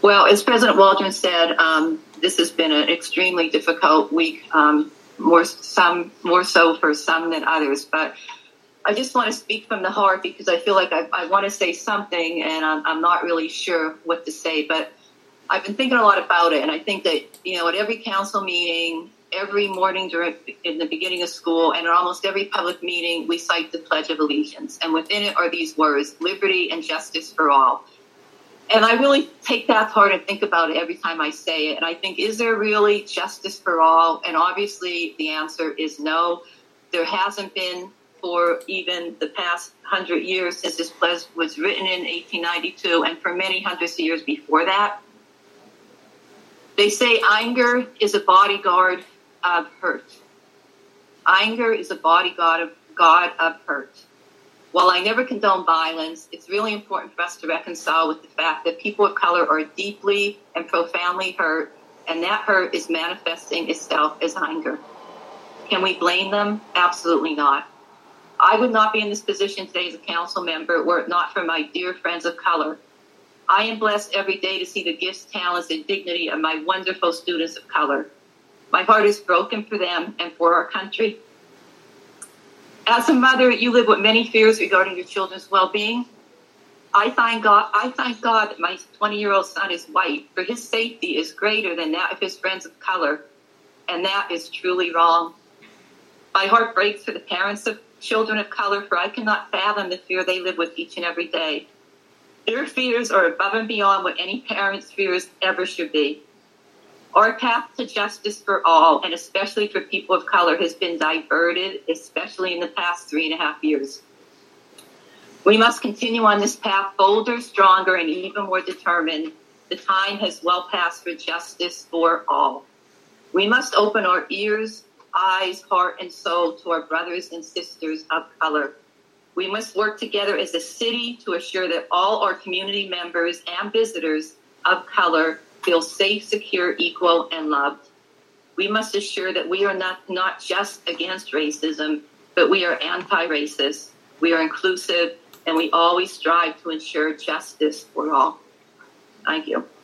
Well, as President Waldron said, this has been an extremely difficult week, more so for some than others. But I just want to speak from the heart because I feel like I want to say something, and I'm not really sure what to say. But I've been thinking a lot about it, and I think that, at every council meeting, every morning in the beginning of school, and at almost every public meeting, we cite the Pledge of Allegiance. And within it are these words, liberty and justice for all. And I really take that part and think about it every time I say it. And I think, is there really justice for all? And obviously the answer is no. There hasn't been for even the past 100 years since this pledge was written in 1892 and for many hundreds of years before that. They say anger is a bodyguard of hurt. Anger is a bodyguard of hurt. While I never condone violence, it's really important for us to reconcile with the fact that people of color are deeply and profoundly hurt, and that hurt is manifesting itself as anger. Can we blame them? Absolutely not. I would not be in this position today as a council member were it not for my dear friends of color. I am blessed every day to see the gifts, talents, and dignity of my wonderful students of color. My heart is broken for them and for our country. As a mother, you live with many fears regarding your children's well-being. I thank God that my 20-year-old son is white, for his safety is greater than that of his friends of color, and that is truly wrong. My heart breaks for the parents of children of color, for I cannot fathom the fear they live with each and every day. Their fears are above and beyond what any parent's fears ever should be. Our path to justice for all, and especially for people of color, has been diverted, especially in the past 3.5 years. We must continue on this path bolder, stronger, and even more determined. The time has well passed for justice for all. We must open our ears, eyes, heart, and soul to our brothers and sisters of color. We must work together as a city to assure that all our community members and visitors of color feel safe, secure, equal, and loved. We must assure that we are not just against racism, but we are anti-racist, we are inclusive, and we always strive to ensure justice for all. Thank you.